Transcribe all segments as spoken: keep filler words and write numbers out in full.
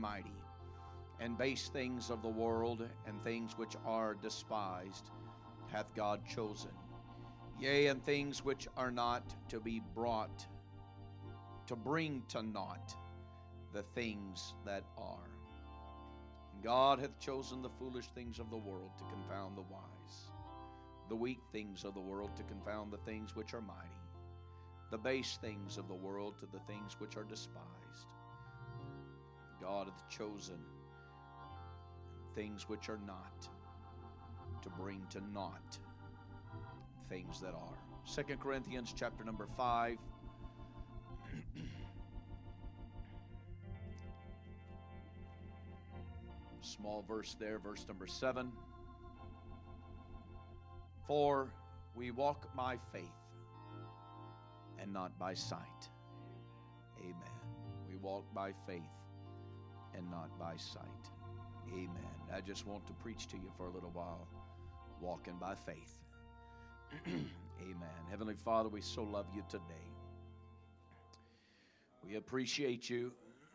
mighty, and base things of the world and things which are despised hath God chosen, yea, and things which are not, to be brought, to bring to naught the things that are. God hath chosen the foolish things of the world to confound the wise, the weak things of the world to confound the things which are mighty, the base things of the world to the things which are despised. God hath chosen things which are not, to bring to naught things that are. Second Corinthians chapter number five. Small verse there, verse number seven. For we walk by faith and not by sight. Amen. We walk by faith and not by sight. Amen. I just want to preach to you for a little while, walking by faith. Amen. Heavenly Father, we so love you today. We appreciate you.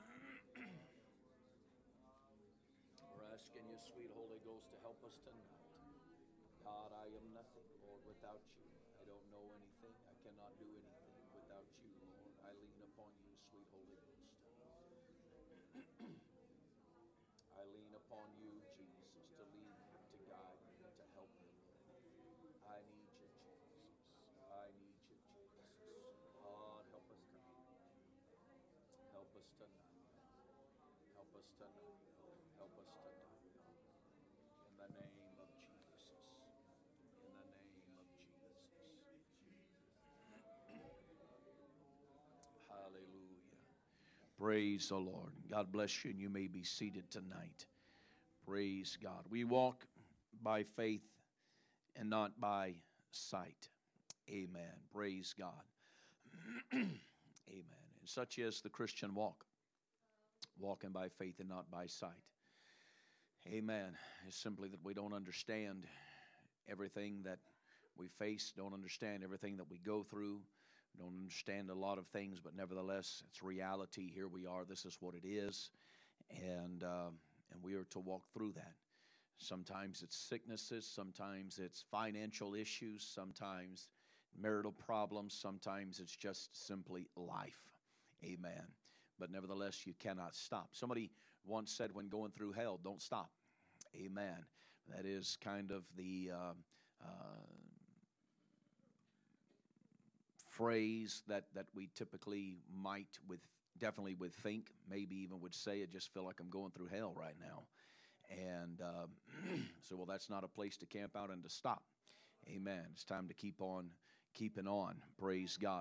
We're asking you, sweet Holy Ghost, to help us tonight. God, I am nothing, Lord, without you. I don't know anything. I cannot do anything without you, Lord. I lean upon you, sweet Holy Ghost. I lean upon you, Jesus, to lead me, to guide me, to help me. I need you, Jesus. I need you, Jesus. God, help us tonight. Help us tonight. Help us tonight. Help us tonight. In the name of Jesus. In the name of Jesus. Hallelujah. Praise the Lord. God bless you, and you may be seated tonight. Praise God. We walk by faith and not by sight. Amen. Praise God. Amen. And such is the Christian walk. Walking by faith and not by sight. Amen. It's simply that we don't understand everything that we face, don't understand everything that we go through, don't understand a lot of things, but nevertheless, it's reality. Here we are. This is what it is. And, uh, and we are to walk through that. Sometimes it's sicknesses, sometimes it's financial issues, sometimes marital problems, sometimes it's just simply life. Amen. But nevertheless, you cannot stop. Somebody once said, when going through hell, don't stop. Amen. That is kind of the uh, uh, phrase that, that we typically might, with definitely would think, maybe even would say, I just feel like I'm going through hell right now. And uh, so, well, that's not a place to camp out and to stop. Amen. It's time to keep on keeping on. Praise God.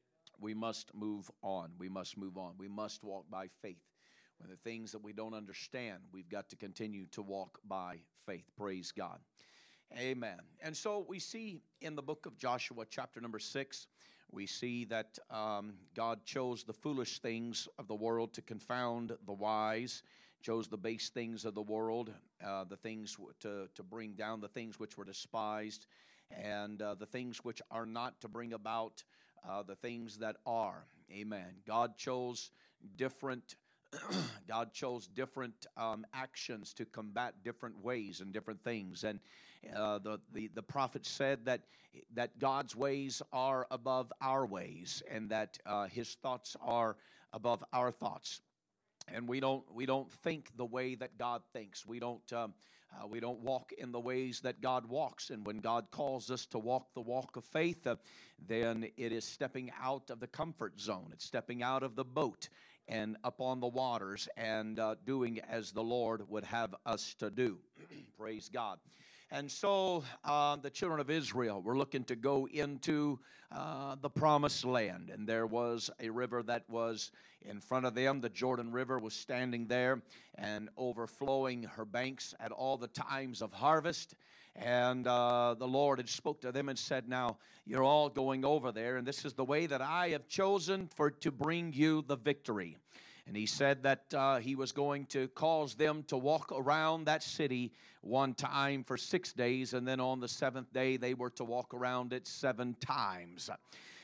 We must move on. We must move on. We must walk by faith. When the things that we don't understand, we've got to continue to walk by faith. Praise God. Amen. And so we see in the book of Joshua, chapter number six, we see that um, God chose the foolish things of the world to confound the wise, chose the base things of the world, uh, the things to, to bring down the things which were despised, and uh, the things which are not, to bring about uh, the things that are. Amen. God chose different God chose different um, actions to combat different ways and different things. And uh, the, the, the prophet said that, that God's ways are above our ways, and that uh, his thoughts are above our thoughts. And we don't we don't think the way that God thinks. We don't um, uh, we don't walk in the ways that God walks. And when God calls us to walk the walk of faith, uh, then it is stepping out of the comfort zone. It's stepping out of the boat and up on the waters and uh, doing as the Lord would have us to do. Praise God. And so uh, the children of Israel were looking to go into uh, the promised land. And there was a river that was in front of them. The Jordan River was standing there and overflowing her banks at all the times of harvest. And uh, the Lord had spoke to them and said, now, you're all going over there, and this is the way that I have chosen for to bring you the victory. And he said that uh, he was going to cause them to walk around that city one time for six days, and then on the seventh day they were to walk around it seven times.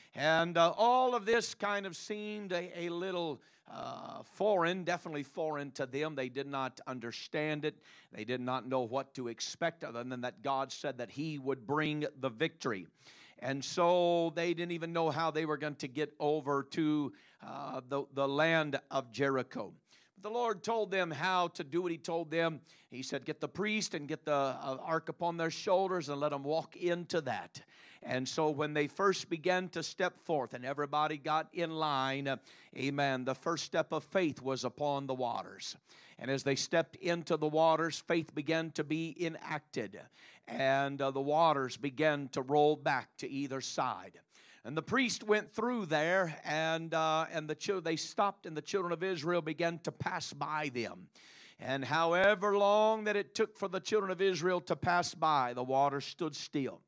And uh, all of this kind of seemed a, a little uh, foreign, definitely foreign to them. They did not understand it. They did not know what to expect other than that God said that He would bring the victory. And so they didn't even know how they were going to get over to uh, the, the land of Jericho. The Lord told them how to do what He told them. He said, get the priest and get the uh, ark upon their shoulders and let them walk into that. And so when they first began to step forth and everybody got in line, uh, amen, the first step of faith was upon the waters. And as they stepped into the waters, faith began to be enacted. And uh, the waters began to roll back to either side. And the priest went through there, and uh, and the children, they stopped, and the children of Israel began to pass by them. And however long that it took for the children of Israel to pass by, the water stood still.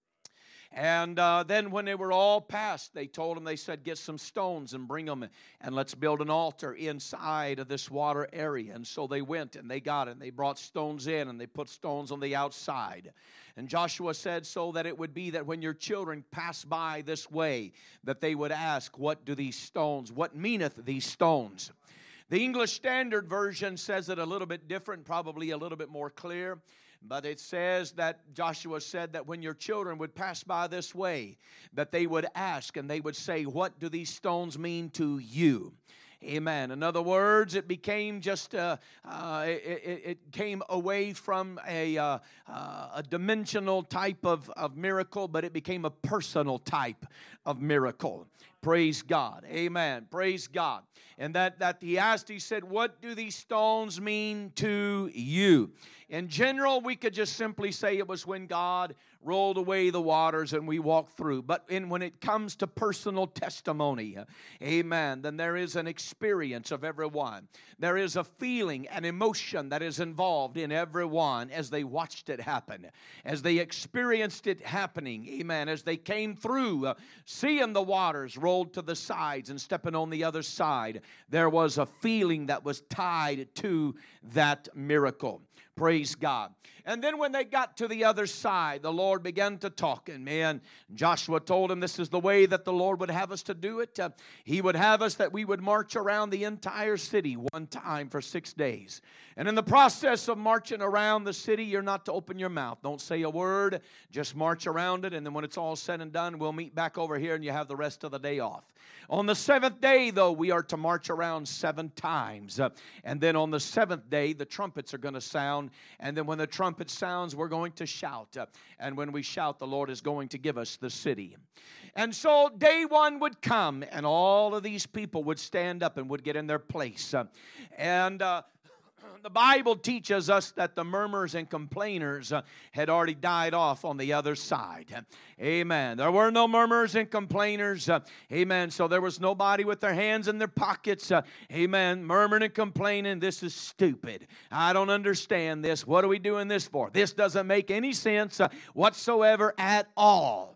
And uh, then when they were all passed, they told them, they said, get some stones and bring them, and let's build an altar inside of this water area. And so they went, and they got it, and they brought stones in, and they put stones on the outside. And Joshua said, so that it would be that when your children pass by this way, that they would ask, what do these stones, what meaneth these stones? The English Standard Version says it a little bit different, probably a little bit more clear. But it says that Joshua said that when your children would pass by this way, that they would ask and they would say, what do these stones mean to you? Amen. In other words, it became just, uh, uh, it, it came away from a, uh, uh, a dimensional type of, of miracle, but it became a personal type of miracle. Praise God. Amen. Praise God. And that, that he asked, he said, what do these stones mean to you? In general, we could just simply say it was when God rolled away the waters and we walked through. But in, when it comes to personal testimony, amen, then there is an experience of everyone. There is a feeling, an emotion that is involved in everyone as they watched it happen, as they experienced it happening, amen, as they came through, uh, seeing the waters rolled to the sides and stepping on the other side. There was a feeling that was tied to that miracle. Praise God. And then when they got to the other side, the Lord began to talk. And man, Joshua told him this is the way that the Lord would have us to do it. Uh, he would have us that we would march around the entire city one time for six days. And in the process of marching around the city, you're not to open your mouth. Don't say a word. Just march around it. And then when it's all said and done, we'll meet back over here and you have the rest of the day off. On the seventh day, though, we are to march around seven times. Uh, and then on the seventh day, the trumpets are going to sound. And then when the trumpet sounds, we're going to shout. Uh, and when we shout, the Lord is going to give us the city. And so day one would come, and all of these people would stand up and would get in their place. Uh, and... Uh, The Bible teaches us that the murmurers and complainers uh, had already died off on the other side. Amen. There were no murmurers and complainers. Uh, amen. So there was nobody with their hands in their pockets. Uh, amen. Murmuring and complaining. This is stupid. I don't understand this. What are we doing this for? This doesn't make any sense uh, whatsoever at all.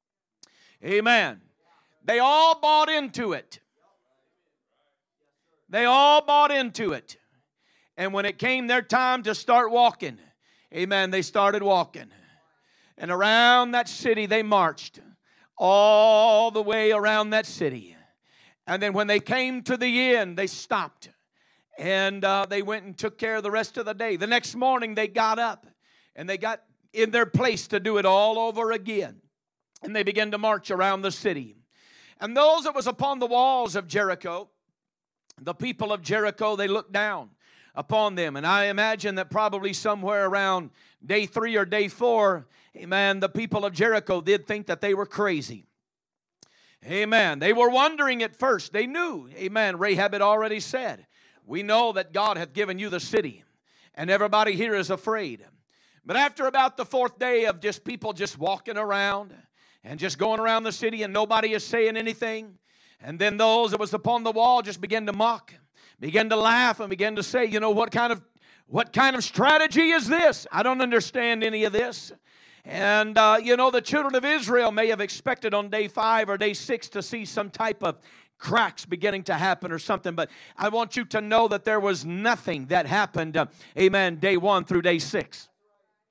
Amen. They all bought into it. They all bought into it. And when it came their time to start walking, amen, they started walking. And around that city they marched all the way around that city. And then when they came to the end, they stopped. And uh, they went and took care of the rest of the day. The next morning they got up and they got in their place to do it all over again. And they began to march around the city. And those that was upon the walls of Jericho, the people of Jericho, they looked down upon them. And I imagine that probably somewhere around day three or day four, amen, the people of Jericho did think that they were crazy. Amen. They were wondering at first. They knew, amen, Rahab had already said, we know that God hath given you the city, and everybody here is afraid. But after about the fourth day of just people just walking around and just going around the city and nobody is saying anything, and then those that was upon the wall just began to mock, began to laugh, and began to say, you know, what kind of what kind of strategy is this? I don't understand any of this. And, uh, you know, the children of Israel may have expected on day five or day six to see some type of cracks beginning to happen or something. But I want you to know that there was nothing that happened, uh, amen, day one through day six.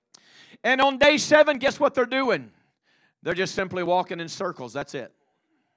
And on day seven, guess what they're doing? They're just simply walking in circles. That's it.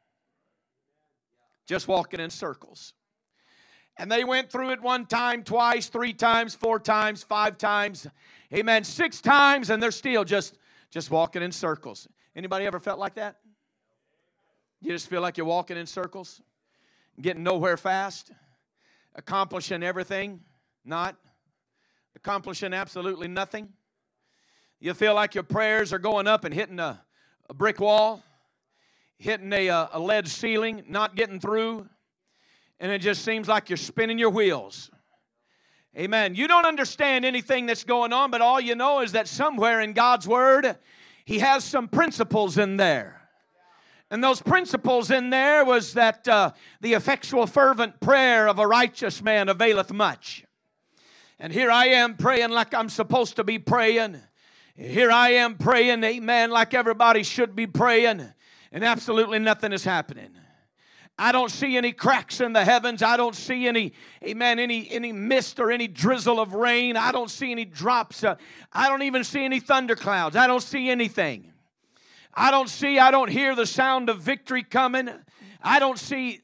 just walking in circles. And they went through it one time, twice, three times, four times, five times, amen, six times, and they're still just, just walking in circles. Anybody ever felt like that? You just feel like you're walking in circles, getting nowhere fast, accomplishing everything, not accomplishing absolutely nothing. You feel like your prayers are going up and hitting a, a brick wall, hitting a, a lead ceiling, not getting through, and it just seems like you're spinning your wheels. Amen. You don't understand anything that's going on, but all you know is that somewhere in God's Word, He has some principles in there. And those principles in there was that uh, the effectual fervent prayer of a righteous man availeth much. And here I am praying like I'm supposed to be praying. Here I am praying, amen, like everybody should be praying. And absolutely nothing is happening. I don't see any cracks in the heavens. I don't see any, amen, any, any mist or any drizzle of rain. I don't see any drops. Uh, I don't even see any thunderclouds. I don't see anything. I don't see, I don't hear the sound of victory coming. I don't see,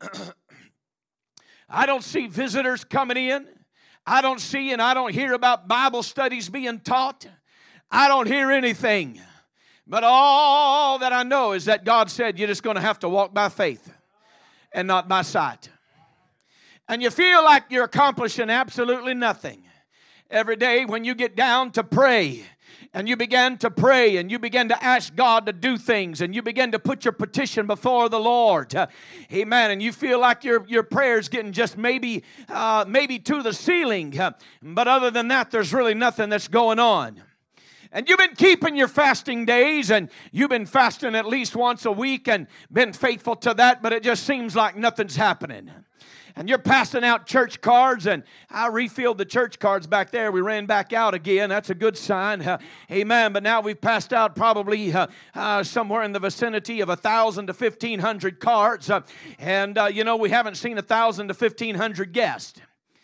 I don't see visitors coming in. I don't see and I don't hear about Bible studies being taught. I don't hear anything. But all that I know is that God said you're just going to have to walk by faith and not by sight. And you feel like you're accomplishing absolutely nothing. Every day when you get down to pray, and you begin to pray, and you begin to ask God to do things, and you begin to put your petition before the Lord, uh, amen, and you feel like your, your prayer's getting just maybe, uh, maybe to the ceiling, uh, but other than that, there's really nothing that's going on. And you've been keeping your fasting days, and you've been fasting at least once a week and been faithful to that, but it just seems like nothing's happening. And you're passing out church cards, and I refilled the church cards back there. We ran back out again. That's a good sign. Uh, amen. But now we've passed out probably uh, uh, somewhere in the vicinity of one thousand to fifteen hundred cards. Uh, and, uh, you know, we haven't seen one thousand to fifteen hundred guests.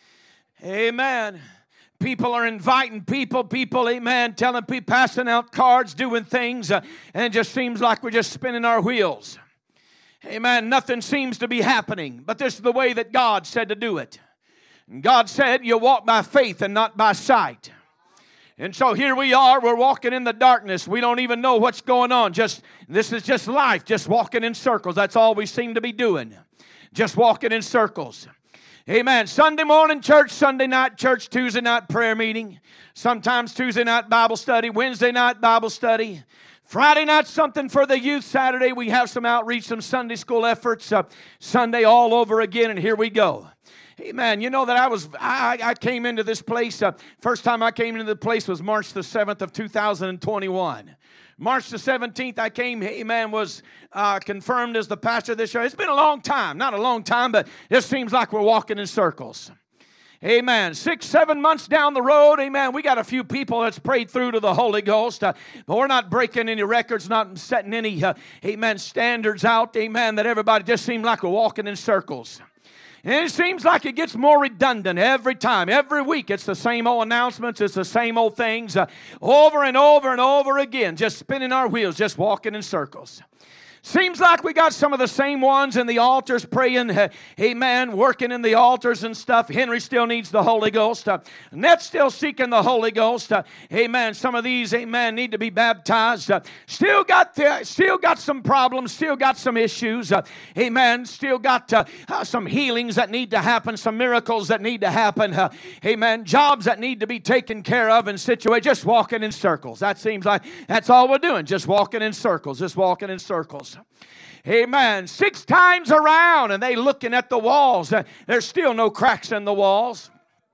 Amen. People are inviting people, people, amen, telling people, passing out cards, doing things, uh, and it just seems like we're just spinning our wheels. Amen, nothing seems to be happening, but this is the way that God said to do it. And God said, you walk by faith and not by sight. And so here we are, we're walking in the darkness. We don't even know what's going on. Just this is just life, just walking in circles. That's all we seem to be doing, just walking in circles. Amen. Sunday morning church, Sunday night church, Tuesday night prayer meeting, sometimes Tuesday night Bible study, Wednesday night Bible study, Friday night something for the youth, Saturday we have some outreach, some Sunday school efforts, uh, Sunday all over again, and here we go. Amen. You know that I was, I, I came into this place, uh, first time I came into the place was March the seventh of two thousand twenty-one. March the seventeenth, I came, amen, was uh, confirmed as the pastor of this church. It's been a long time. Not a long time, but it seems like we're walking in circles. Amen. Six, seven months down the road, amen, we got a few people that's prayed through to the Holy Ghost, uh, but we're not breaking any records, not setting any, uh, amen, standards out, amen, that everybody just seems like we're walking in circles. And it seems like it gets more redundant every time. Every week it's the same old announcements. It's the same old things uh, over and over and over again. Just spinning our wheels, just walking in circles. Seems like we got some of the same ones in the altars praying, uh, amen, working in the altars and stuff. Henry still needs the Holy Ghost. Uh, Net's still seeking the Holy Ghost. Uh, amen. Some of these, amen, need to be baptized. Uh, still got the, still got some problems. Still got some issues. Uh, amen. Still got uh, uh, some healings that need to happen. Some miracles that need to happen. Uh, amen. Jobs that need to be taken care of and situated. Just walking in circles. That seems like that's all we're doing. Just walking in circles. Just walking in circles. Amen. Six times around, and they looking at the walls. There's still no cracks in the walls.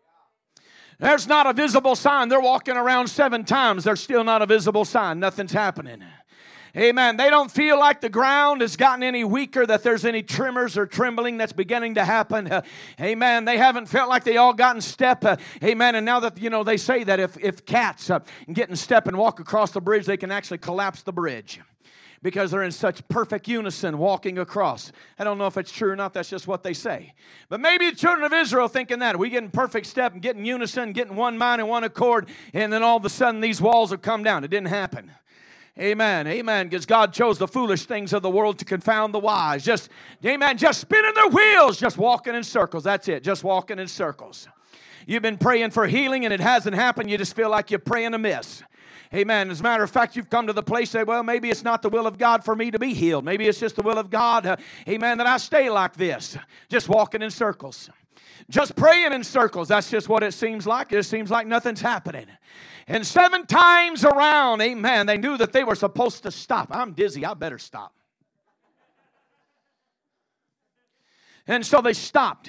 There's not a visible sign. They're walking around seven times. There's still not a visible sign. Nothing's happening. Amen. They don't feel like the ground has gotten any weaker, that there's any tremors or trembling that's beginning to happen. Uh, amen. They haven't felt like they all got in step. Uh, amen. And now that, you know, they say that if, if cats uh, get in step and walk across the bridge, they can actually collapse the bridge, because they're in such perfect unison walking across. I don't know if it's true or not. That's just what they say. But maybe the children of Israel thinking that. We get in perfect step and get in unison, get in one mind and one accord, and then all of a sudden these walls have come down. It didn't happen. Amen. Amen. Because God chose the foolish things of the world to confound the wise. Just, amen, just spinning their wheels, just walking in circles. That's it, just walking in circles. You've been praying for healing and it hasn't happened. You just feel like you're praying amiss. Amen. As a matter of fact, you've come to the place, say, well, maybe it's not the will of God for me to be healed. Maybe it's just the will of God, uh, amen, that I stay like this, just walking in circles. Just praying in circles. That's just what it seems like. It seems like nothing's happening. And seven times around, amen, they knew that they were supposed to stop. I'm dizzy. I better stop. And so they stopped.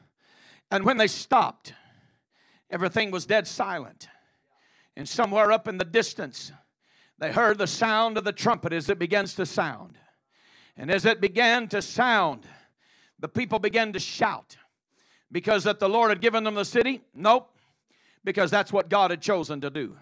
And when they stopped, everything was dead silent. And somewhere up in the distance, they heard the sound of the trumpet as it begins to sound. And as it began to sound, the people began to shout. Because that the Lord had given them the city? Nope. Because that's what God had chosen to do.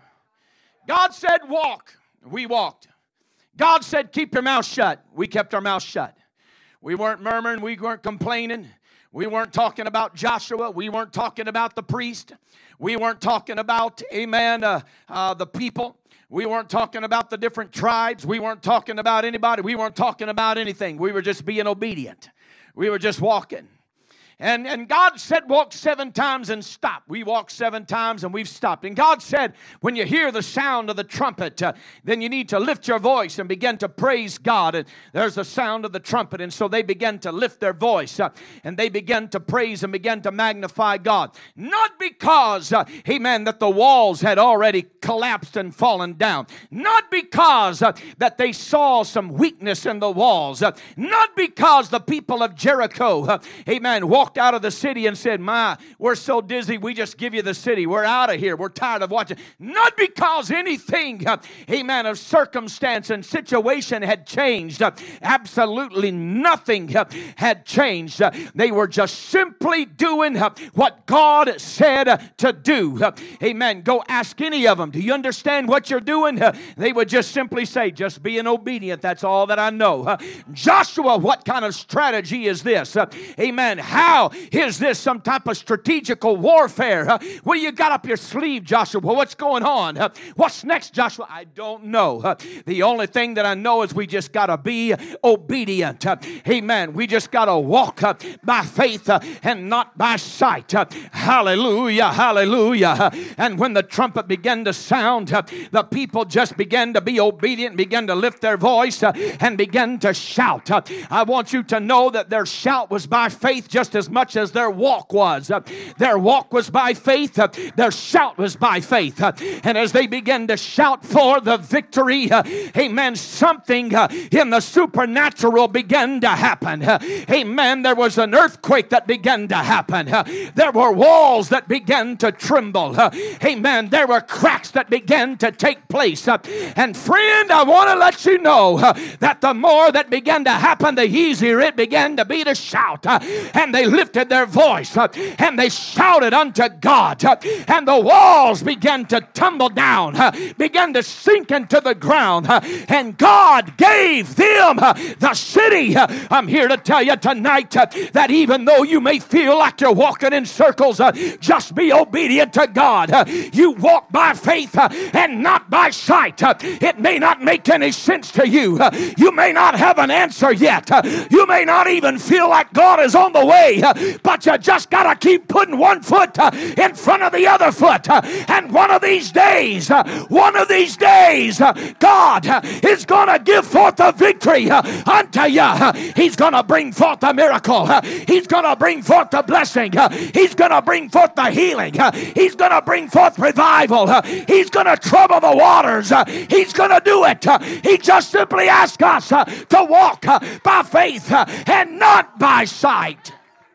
God said walk. We walked. God said keep your mouth shut. We kept our mouth shut. We weren't murmuring. We weren't complaining. We weren't talking about Joshua. We weren't talking about the priest. We weren't talking about, amen, uh, uh, the people. We weren't talking about the different tribes. We weren't talking about anybody. We weren't talking about anything. We were just being obedient. We were just walking. And, and God said walk seven times and stop. We walked seven times and we've stopped. And God said when you hear the sound of the trumpet, uh, then you need to lift your voice and begin to praise God. And there's the sound of the trumpet. And so they began to lift their voice uh, and they began to praise and began to magnify God. Not because, uh, amen, that the walls had already collapsed and fallen down. Not because uh, that they saw some weakness in the walls. Uh, not because the people of Jericho, uh, amen, walked out of the city and said, my, we're so dizzy, we just give you the city. We're out of here. We're tired of watching. Not because anything, uh, amen, of circumstance and situation had changed. Uh, absolutely nothing uh, had changed. Uh, they were just simply doing uh, what God said uh, to do. Uh, amen. Go ask any of them, do you understand what you're doing? Uh, they would just simply say, just being obedient. That's all that I know. Uh, Joshua, what kind of strategy is this? Uh, amen. How is this some type of strategical warfare? Uh, what do you got up your sleeve, Joshua? What's going on? Uh, what's next, Joshua? I don't know. Uh, the only thing that I know is we just got to be obedient. Uh, amen. We just got to walk uh, by faith uh, and not by sight. Uh, hallelujah, hallelujah. Uh, and when the trumpet began to sound, uh, the people just began to be obedient, began to lift their voice uh, and began to shout. Uh, I want you to know that their shout was by faith just as much as their walk was. Uh, their walk was by faith. Uh, their shout was by faith. Uh, and as they began to shout for the victory, uh, amen, something uh, in the supernatural began to happen. Uh, amen. There was an earthquake that began to happen. Uh, there were walls that began to tremble. Uh, amen. There were cracks that began to take place. Uh, and friend, I want to let you know uh, that the more that began to happen, the easier it began to be to shout. Uh, and they lifted their voice uh, and they shouted unto God, uh, and the walls began to tumble down, uh, began to sink into the ground, uh, and God gave them uh, the city. Uh, I'm here to tell you tonight uh, that even though you may feel like you're walking in circles, uh, just be obedient to God. Uh, you walk by faith uh, and not by sight. Uh, it may not make any sense to you. Uh, you may not have an answer yet. Uh, you may not even feel like God is on the way, uh, but you just got to keep putting one foot uh, in front of the other foot. Uh, and one of these days, uh, one of these days, uh, God uh, is going to give forth a victory uh, unto you. Uh, he's going to bring forth a miracle. Uh, he's going to bring forth the blessing. Uh, he's going to bring forth the healing. Uh, he's going to bring forth revival. Uh, he's going to trouble the waters. Uh, he's going to do it. Uh, he just simply asks us uh, to walk uh, by faith uh, and not by sight.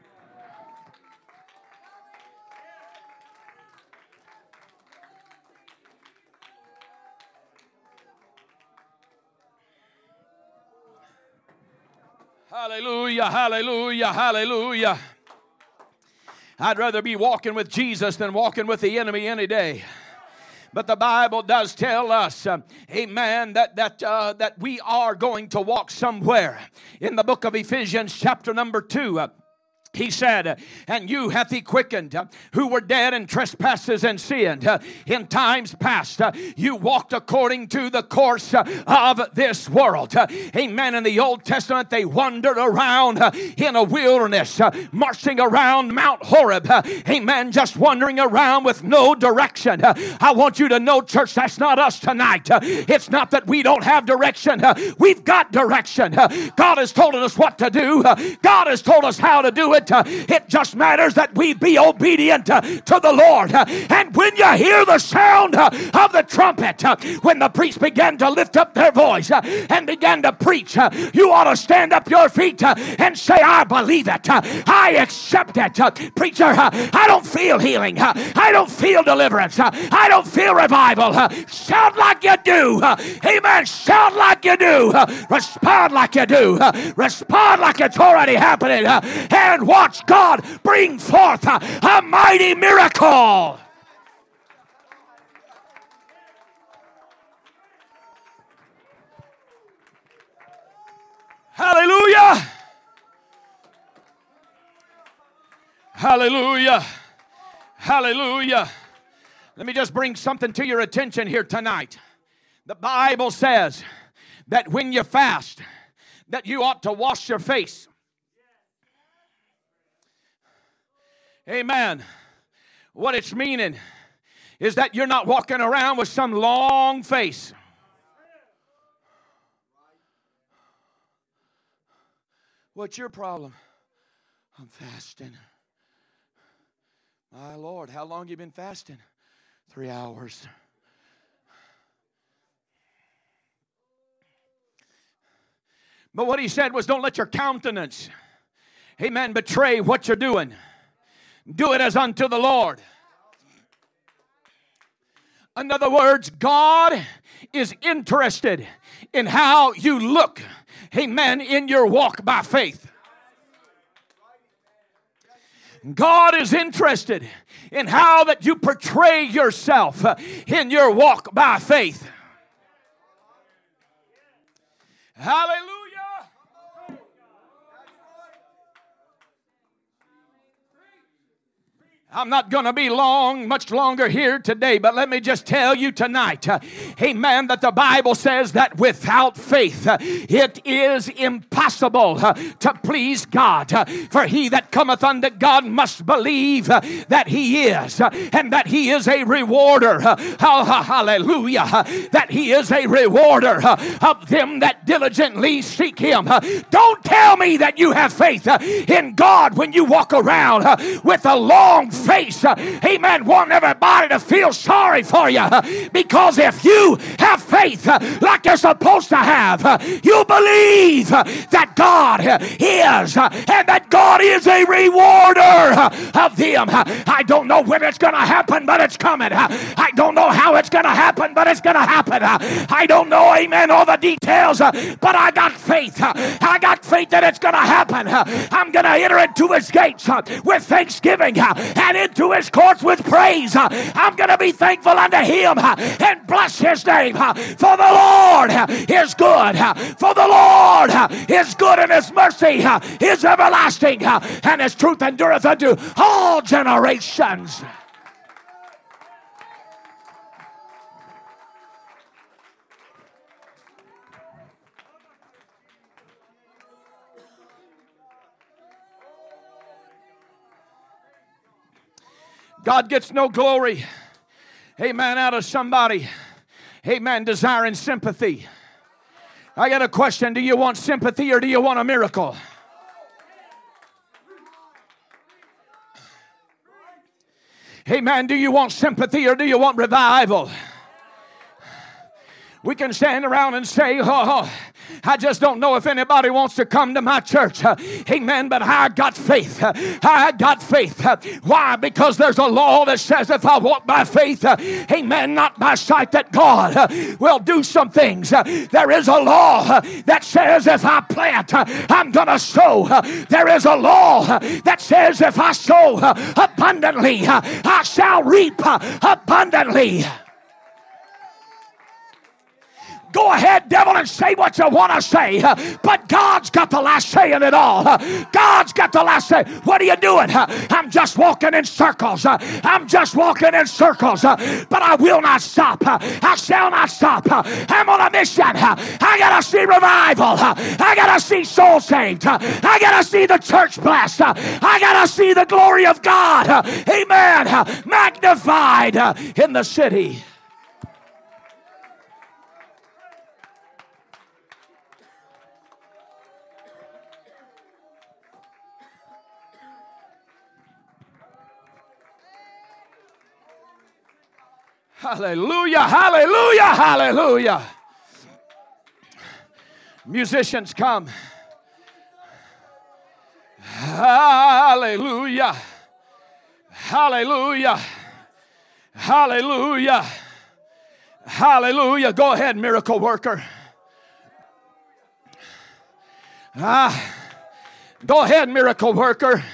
Hallelujah, hallelujah, hallelujah. I'd rather be walking with Jesus than walking with the enemy any day. But the Bible does tell us, uh, amen, that that uh, that we are going to walk somewhere. In the book of Ephesians chapter number two, uh, He said, and you hath he quickened, uh, who were dead in trespasses and sin. Uh, in times past, uh, you walked according to the course uh, of this world. Uh, amen. In the Old Testament, they wandered around uh, in a wilderness, uh, marching around Mount Horeb. Uh, amen. Just wandering around with no direction. Uh, I want you to know, church, that's not us tonight. Uh, it's not that we don't have direction. Uh, we've got direction. Uh, God has told us what to do. Uh, God has told us how to do it. Uh, it just matters that we be obedient uh, to the Lord. Uh, and when you hear the sound uh, of the trumpet, uh, when the priests began to lift up their voice uh, and began to preach, uh, you ought to stand up your feet uh, and say, I believe it. Uh, I accept it. Uh, preacher, uh, I don't feel healing. Uh, I don't feel deliverance. Uh, I don't feel revival. Uh, shout like you do. Uh, amen. Shout like you do. Uh, respond like you do. Uh, respond like it's already happening. Uh, and watch God bring forth uh, a mighty miracle. Hallelujah. Hallelujah. Hallelujah. Let me just bring something to your attention here tonight. The Bible says that when you fast, that you ought to wash your face. Amen. What it's meaning is that you're not walking around with some long face. What's your problem? I'm fasting. My Lord, how long you been fasting? Three hours. But what he said was, don't let your countenance, amen, betray what you're doing. Do it as unto the Lord. In other words, God is interested in how you look, amen, in your walk by faith. God is interested in how that you portray yourself in your walk by faith. Hallelujah. I'm not going to be long, much longer here today, but let me just tell you tonight, uh, amen, that the Bible says that without faith, uh, it is impossible uh, to please God. Uh, for he that cometh unto God must believe uh, that he is, uh, and that he is a rewarder. Uh, oh, hallelujah. Uh, that he is a rewarder uh, of them that diligently seek him. Uh, don't tell me that you have faith uh, in God when you walk around uh, with a long face, uh, amen, want everybody to feel sorry for you, uh, because if you have faith uh, like you're supposed to have, uh, you believe uh, that God uh, is uh, and that God is a rewarder uh, of them. Uh, I don't know when it's going to happen, but it's coming. Uh, I don't know how it's going to happen, but it's going to happen. Uh, I don't know, amen, all the details, uh, but I got faith. Uh, I got faith that it's going to happen. Uh, I'm going to enter into his gates uh, with thanksgiving uh, and into his courts with praise. Uh, I'm going to be thankful unto him uh, and bless his name. Uh, for the Lord uh, is good. Uh, for the Lord uh, is good, and his mercy uh, is everlasting, uh, and his truth endureth unto all generations. God gets no glory, amen, out of somebody, amen, desiring sympathy. I got a question. Do you want sympathy or do you want a miracle? Amen. Do you want sympathy or do you want revival? We can stand around and say, oh, I just don't know if anybody wants to come to my church. Uh, amen. But I got faith. Uh, I got faith. Uh, why? Because there's a law that says if I walk by faith, uh, amen, not by sight, that God uh, will do some things. Uh, there is a law uh, that says if I plant, uh, I'm going to sow. Uh, there is a law uh, that says if I sow uh, abundantly, uh, I shall reap uh, abundantly. Go ahead, devil, and say what you want to say. But God's got the last say in it all. God's got the last say. What are you doing? I'm just walking in circles. I'm just walking in circles. But I will not stop. I shall not stop. I'm on a mission. I got to see revival. I got to see souls saved. I got to see the church blessed. I got to see the glory of God. Amen. Magnified in the city. Hallelujah, hallelujah, hallelujah. Musicians, come. Hallelujah, hallelujah, hallelujah, hallelujah. Go ahead, miracle worker. Ah, go ahead, miracle worker.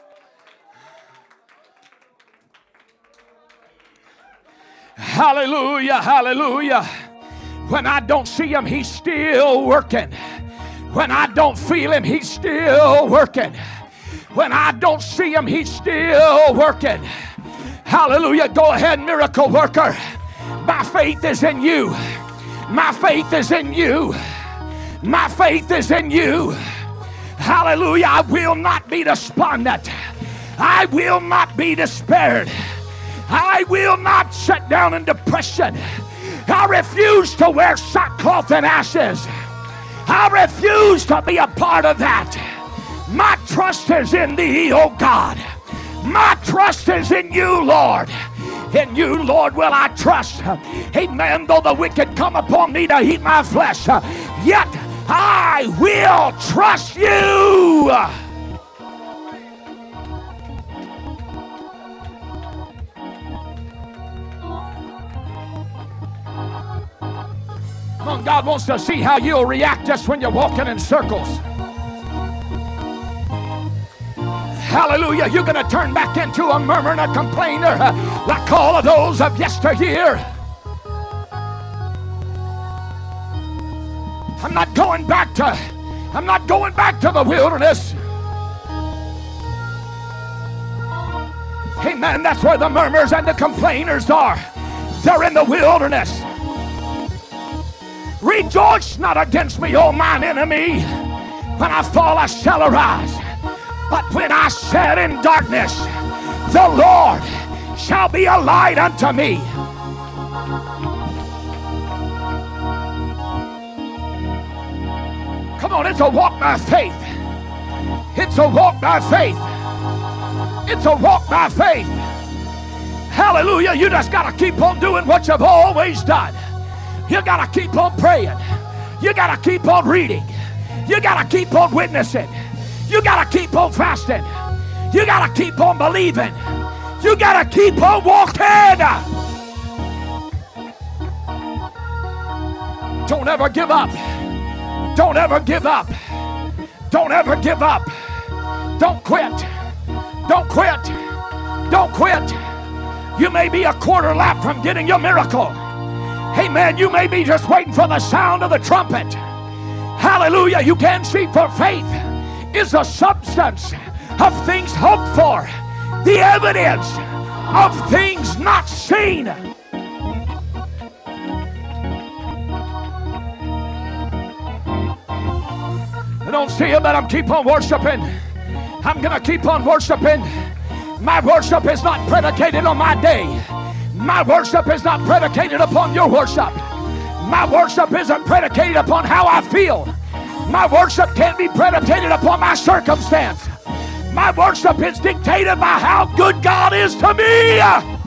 Hallelujah, hallelujah. When I don't see him, he's still working. When I don't feel him, he's still working. When I don't see him, he's still working. Hallelujah. Go ahead, miracle worker. My faith is in you. My faith is in you. My faith is in you. Hallelujah. I will not be despondent. I will not be despaired. I will not sit down in depression. I refuse to wear sackcloth and ashes. I refuse to be a part of that. My trust is in thee, O God. My trust is in you, Lord. In you, Lord, will I trust. Amen. Though the wicked come upon me to eat my flesh, yet I will trust you. God wants to see how you'll react just when you're walking in circles. Hallelujah. You're going to turn back into a murmurer and a complainer like all of those of yesteryear. I'm not going back to, I'm not going back to the wilderness. Amen. That's where the murmurers and the complainers are. They're in the wilderness. Rejoice not against me, O mine enemy. When I fall, I shall arise. But when I sit in darkness, the Lord shall be a light unto me. Come on, it's a walk by faith. It's a walk by faith. It's a walk by faith. Hallelujah. You just got to keep on doing what you've always done. You got to keep on praying. You got to keep on reading. You got to keep on witnessing. You got to keep on fasting. You got to keep on believing. You got to keep on walking. Don't ever give up. Don't ever give up. Don't ever give up. Don't quit. Don't quit. Don't quit. You may be a quarter lap from getting your miracle. Amen. You may be just waiting for the sound of the trumpet. Hallelujah. You can see, for faith is the substance of things hoped for, the evidence of things not seen. I don't see it, but I'm keep on worshiping. I'm going to keep on worshiping. My worship is not predicated on my day. My worship is not predicated upon your worship. My worship isn't predicated upon how I feel. My worship can't be predicated upon my circumstance. My worship is dictated by how good God is to me.